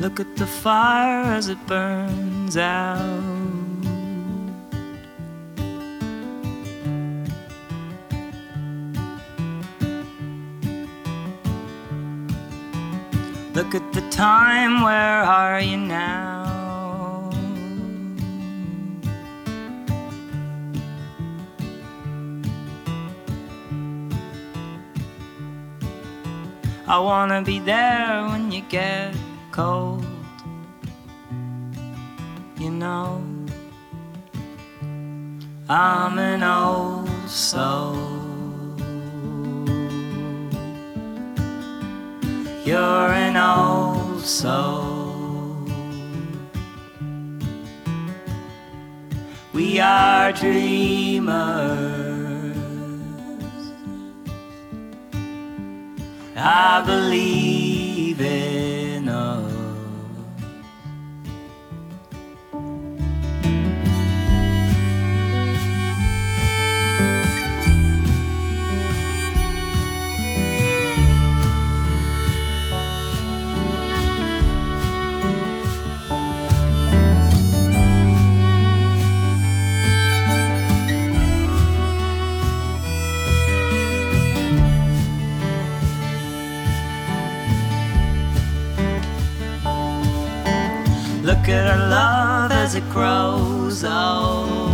Look at the fire as it burns out. Look at the time, where are you now? I wanna be there when you get cold, you know. I'm an old soul. You're an old soul. We are dreamers. I believe in us. Look at our love as it grows old.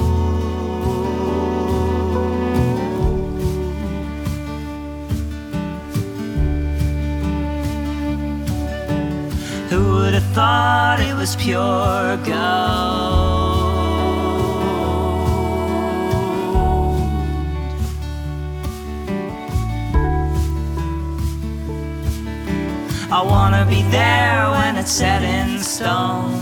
Who would have thought it was pure gold? I wanna be there when it's set in stone.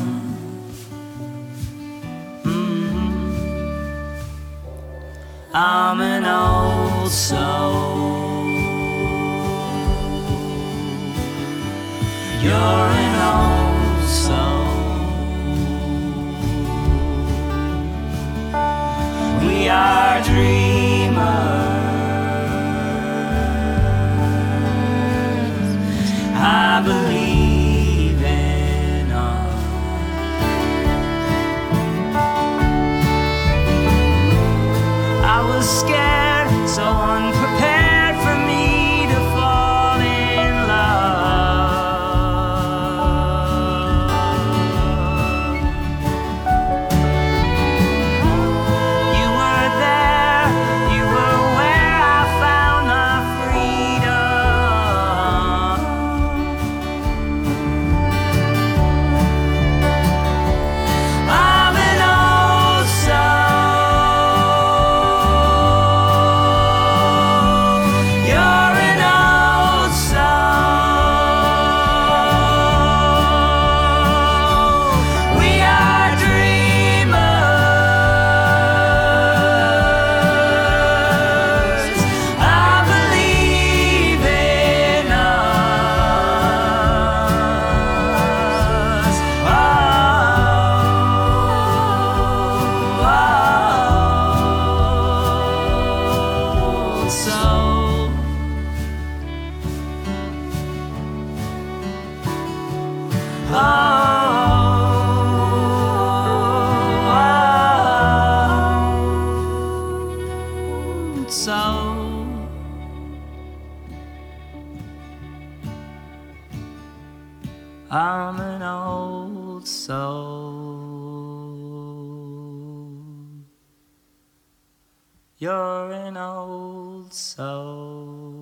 I'm an old soul. You're an old soul. We are dreamers. I believe in us. I was scared, so unprepared for me to fall in love. You were there, you were where I found my freedom. I'm an old soul. You're an old soul. We are dreamers. I believe in us. Old soul. Old soul. I'm an old soul. You're an old soul.